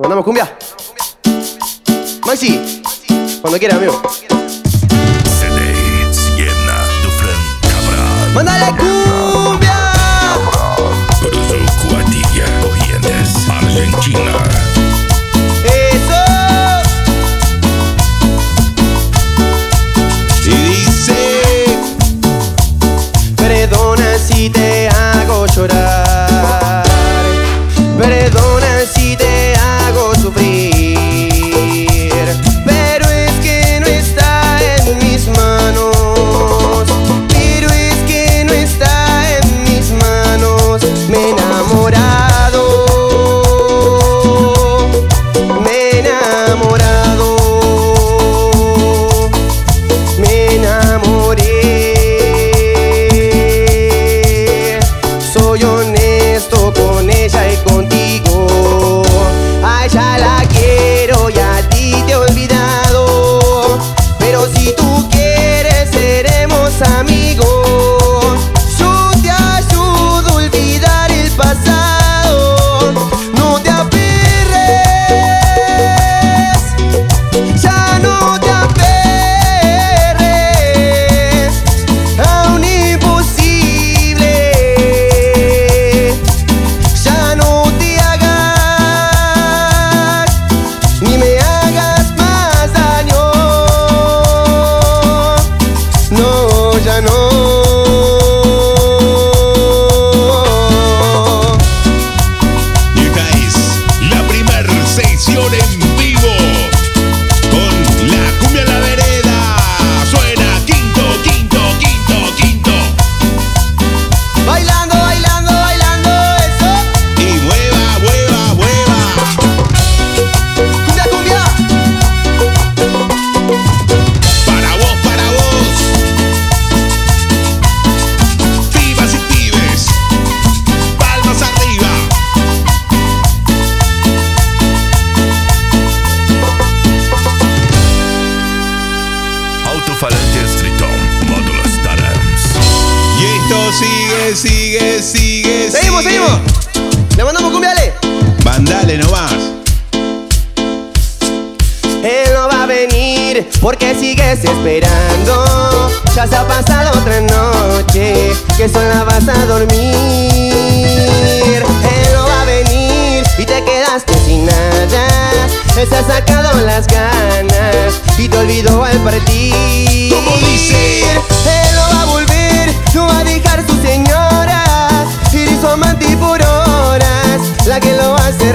Mandamos cumbia. Maxi, cuando quiera, amigo. CD Siena do Fran Cabral. ¡Mándale cumbia! Produção Cuadilla Corrientes, Argentina. ¡Eso! Y dice: Perdona si te hago llorar, perdona si te hago sufrir, pero es que no está en mis manos, pero es que no está en mis manos. Me he enamorado, me he enamorado, me enamoré. Soy honesto con ella y contigo. A ella la quiero y a ti te he olvidado, pero si tú quieres seremos amigos. Yo te ayudo a olvidar el pasado. No te aferres, ya no te aferres a un imposible. Ya no te hagas ni me hagas más daño. No, ya no. y esta es la primer sesión en vivo con la cumbia en la vereda. Suena quinto, quinto, quinto, quinto. Bailando, bailando, bailando, eso. Y mueva, mueva, mueva. Cumbia, cumbia. Para vos, para vos. Pibas y pibes. Palmas arriba. Alto-falante Stritón, módulos Darams. Y esto sigue, sigue, sigue. Seguimos, sigue. seguimos. Le mandamos cumbia, Ale. Mandale nomás. Él no va a venir porque sigues esperando. Ya se ha pasado otra noche que sola vas a dormir. Él no va a venir y te quedaste sin nada. Él se ha sacado las ganas y te olvidó al partir. ¿Cómo dice? Él no va a volver, no va a dejar su señora. Y su amante por horas, la que lo hace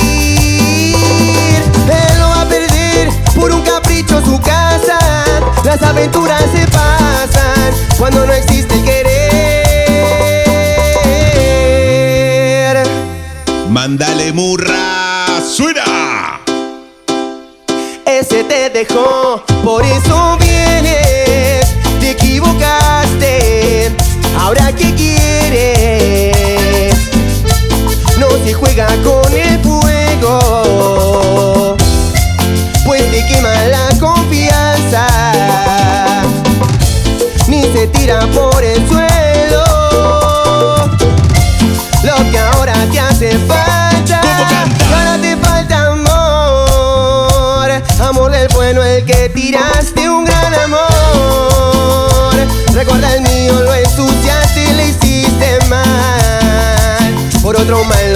reír. Él no va a perder por un capricho su casa. Las aventuras se pasan cuando no existe el querer. Mándale murra. Suena. Ese te dejó, por eso vienes. Te equivocaste, ahora ¿qué quieres? No se juega con el fuego, pues te quema la confianza. Ni se tira por el suelo lo que ahora te hace falta. ¿Cómo canta? Ahora te falta amor, amor del bueno, el que tiraste, un gran amor. Recuerda el mío, lo ensuciaste y le hiciste mal por otro mal